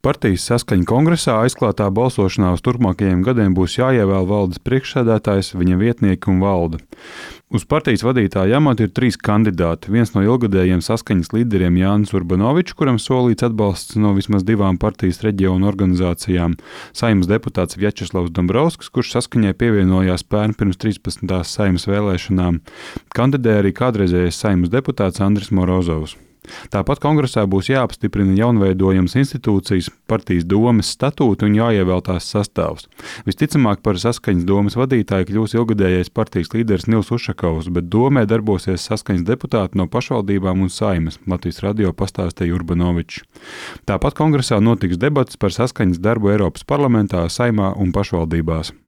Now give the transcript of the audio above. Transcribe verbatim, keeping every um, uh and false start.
Partijas Saskaņa kongresā aizklātā balsošanā uz turpmākajiem gadiem būs jāievēl valdes priekšsēdētājs, viņa vietnieki un valde. Uz partijas vadītāja amata ir trīs kandidāti. Viens no ilgadējiem Saskaņas līderiem Jānis Urbanovičs, kuram solīts atbalsts no vismaz divām partijas reģionu organizācijām. Saeimas deputāts Vjačeslavs Dombrovskis, kurš Saskaņai pievienojās pērn pirms trīspadsmitās Saeimas vēlēšanām. Kandidē arī kādreizējais Saeimas deputāts Andris Morozovs. Tāpat kongresā būs jāapstiprina jaunveidojams institūcijas, partijas domes statūti un jāievēl tās sastāvs. Visticamāk par Saskaņas domes vadītāju kļūs ilgadējais partijas līderis Nils Ušakovs, bet domē darbosies Saskaņas deputāti no pašvaldībām un Saeimas, Latvijas radio pastāstīja Urbanovičs. Tāpat kongresā notiks debates par Saskaņas darbu Eiropas parlamentā, Saeimā un pašvaldībās.